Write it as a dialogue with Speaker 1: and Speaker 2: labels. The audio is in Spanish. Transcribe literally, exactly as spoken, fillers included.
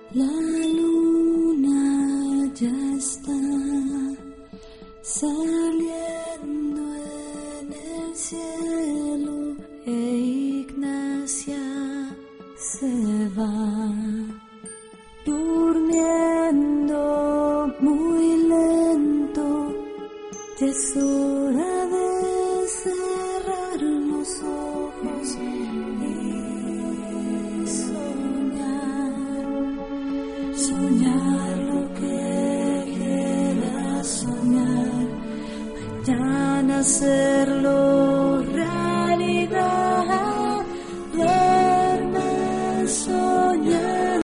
Speaker 1: La luna ya está saliendo en el cielo e Ignacia se va durmiendo muy lento. Ya es hora de cerrar los ojos y soñar, soñar lo que quieras soñar, mañana hacerlo.